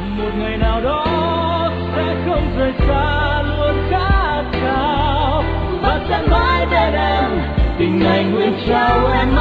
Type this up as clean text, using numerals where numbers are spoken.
một ngày nào đó sẽ không rời xa, luôn khát khao và sẽ mãi bên em. Tình này nguyện trao em